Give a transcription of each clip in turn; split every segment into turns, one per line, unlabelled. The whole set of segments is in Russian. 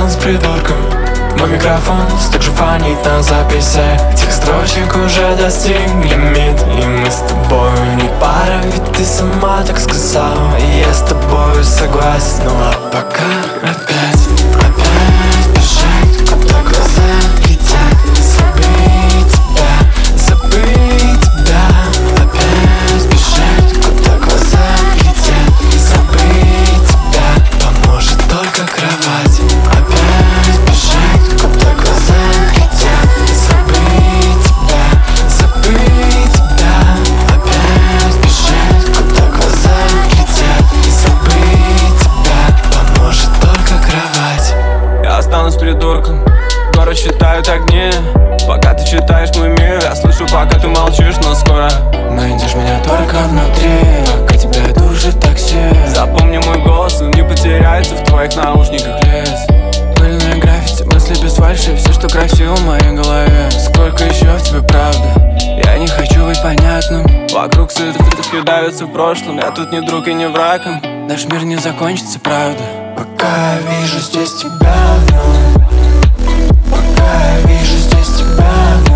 останусь придурком. Мой микрофон так же фонит на записях. Тех строчек уже достиг лимит, и мы с тобой не пара, ведь ты сама так сказала, и я с тобой согласен. Ну а пока опять бежать, куда глаза летят. Забыть тебя, опять бежать, куда глаза летят. Забыть тебя поможет только кровать. Опять бежать, куда глаза летят. Забыть тебя, опять бежать, куда глаза летят. Забыть тебя поможет только кровать.
Я останусь придурком, город считают огни. Пока ты читаешь мой мир, я слышу, пока ты молчишь, но скоро
найдешь меня только внутри, пока тебя душит такси.
запомни мой голос, он не потеряется в твоих наушниках.
Лес, пыльные граффити, мысли без фальши, все, что красиво в моей голове. Сколько еще в тебе правды, я не хочу быть понятным.
Вокруг суеты кидаются в прошлом, я тут не друг и не враг им.
Наш мир не закончится, правда. Пока я вижу здесь тебя, пока я вижу здесь тебя,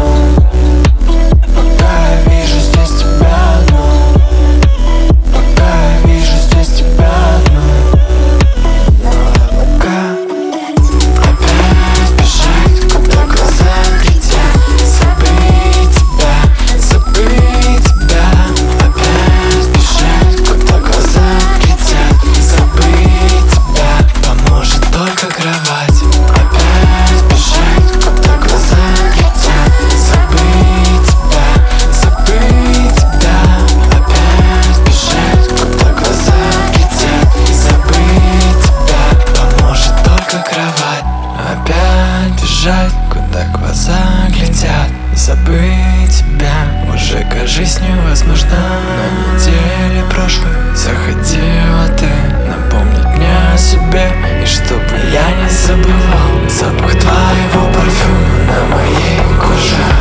пока я вижу здесь тебя, пока я вижу здесь тебя, пока опять бежать, куда глаза летят. Забыть тебя, опять бежать, куда глаза летят. Забыть тебя поможет только кровать. Опять бежать, куда глаза летят. Забыть тебя, опять бежать, куда глаза летят. Забыть тебя поможет только кровать. Опять бежать, куда глаза глядят. Забыть тебя уже, кажись, невозможно. На неделе прошлой заходила ты напомнить мне о себе, и чтобы я не забывал запах твоего парфюма на моей коже.